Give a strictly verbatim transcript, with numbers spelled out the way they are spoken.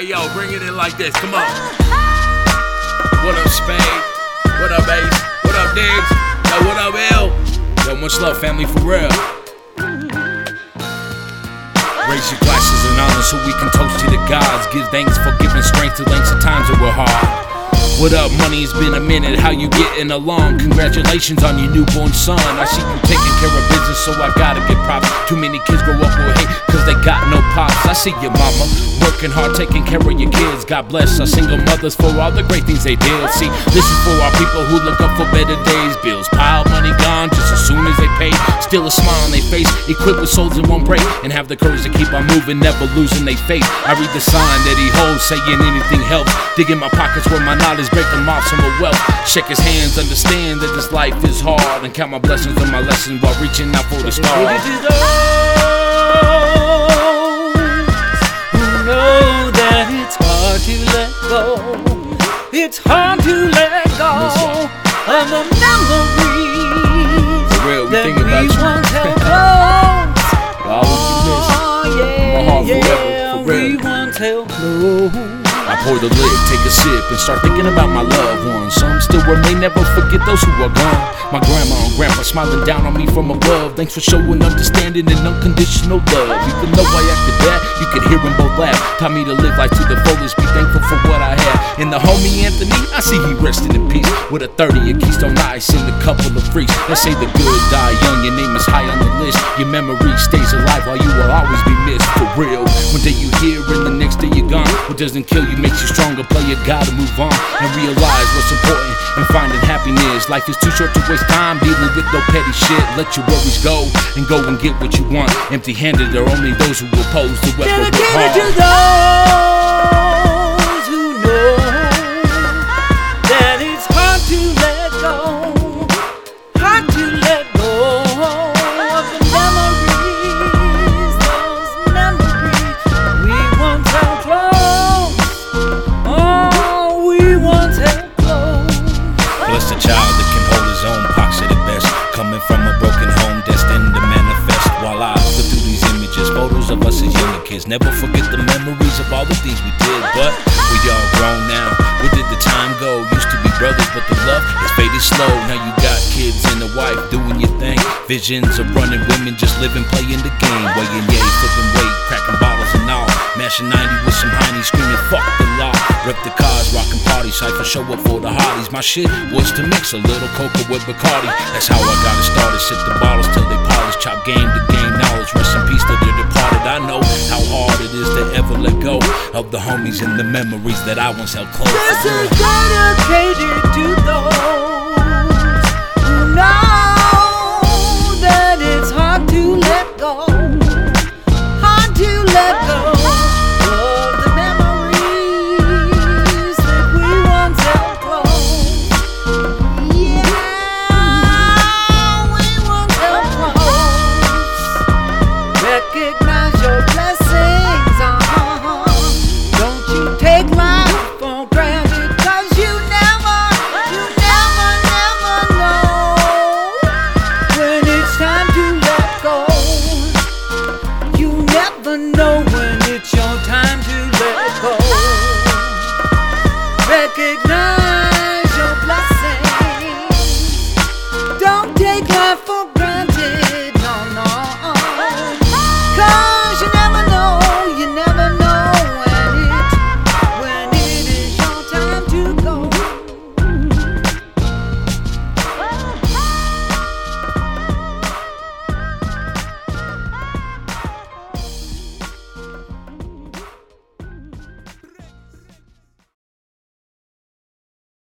yo, bring it in like this. Come on. What up, Spade? What up, Ace? What up, Diggs? Yo, what up, L? Yo, much love, family, for real. Raise your glasses in honor so we can toast to the gods. Give thanks for giving strength to lengths of times that were hard. What up, money? It's been a minute. How you getting along? Congratulations on your newborn son. I see you taking care of business, so I gotta get props. Too many kids grow up with hate cause they got no pops. I see your mama working hard, taking care of your kids. God bless our single mothers for all the great things they did. See, this is for our people who look up for better days. Bills piled, money gone just as soon as they pay. Still a smile on their face, equipped with souls that won't break, and have the courage to keep on moving, never losing their faith. I read the sign that he holds, saying anything helps. Dig in my pockets where my knowledge break them off some of wealth. Shake his hands, understand that this life is hard, and count my blessings on my lessons while reaching out for the stars. To those who know that it's hard to let go, it's hard to let go of the memories for real, we that think about we you. once held close. I'll always be missed. Oh yeah, My heart yeah, forever, for real. we once held close. I pour the lid, take a sip, and start thinking about my loved ones. Some still remain, never forget those who are gone. My grandma and grandpa smiling down on me from above. Thanks for showing understanding and unconditional love. Even though I acted bad, you could hear them both laugh. Taught me to live life to the fullest, be thankful for what I have. And the homie Anthony, I see he resting in peace with a thirty of Keystone Ice and a couple of freaks. They say the good die young, your name is high on the list. Your memory stays alive while you will always be missed, for real. One day you here and the next day you're gone. What doesn't kill you makes you stronger. Play you gotta move on and realize what's important and finding happiness. Life is too short to waste time dealing with no petty shit. Let your worries go and go and get what you want. Empty-handed are only those who oppose the weapon with heart. Dedicated to those who know that it's hard to let go, hard to let go of the memories, those memories we once held close. Oh, we once held close. Bless the child that can hold his own pox at the best. Coming from a broken home destined to manifest. While I flip through these images, photos of us as younger kids. Never forget the memories of all the things we did. But we all grown now. Where did the time go? Used to be brothers, but the love is faded slow. Now you got kids and a wife doing your thing. Visions of running women, just living, playing the game. Weighing yay, flipping weight, cracking bottles and all. Mashing ninety with some heinies, screaming fuck the law. Rep the cars, rocking party, cypher, show up for the hotties. My shit was to mix a little coca with Bacardi. That's how I got it started. Sip the bottles till they polish. Chop game to game knowledge. Rest in peace to the departed. I know how hard it is to ever let go of the homies and the memories that I once held close. This is dedicated to those